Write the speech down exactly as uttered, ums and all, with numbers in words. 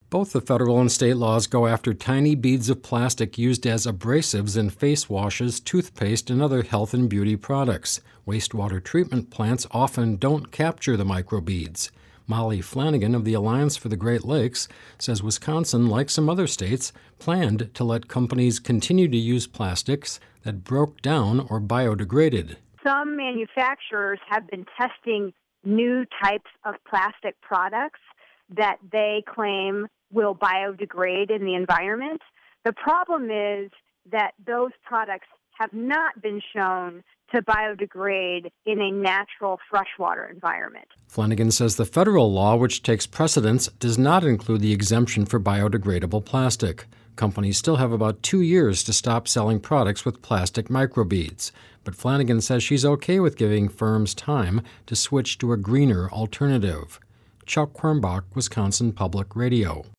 Both the federal and state laws go after tiny beads of plastic used as abrasives in face washes, toothpaste, and other health and beauty products. Wastewater treatment plants often don't capture the microbeads. Molly Flanagan of the Alliance for the Great Lakes says Wisconsin, like some other states, planned to let companies continue to use plastics that broke down or biodegraded. Some manufacturers have been testing new types of plastic products that they claim will biodegrade in the environment. The problem is that those products have not been shown to biodegrade in a natural freshwater environment. Flanagan says the federal law, which takes precedence, does not include the exemption for biodegradable plastic. Companies still have about two years to stop selling products with plastic microbeads. But Flanagan says she's okay with giving firms time to switch to a greener alternative. Chuck Quirmbach, Wisconsin Public Radio.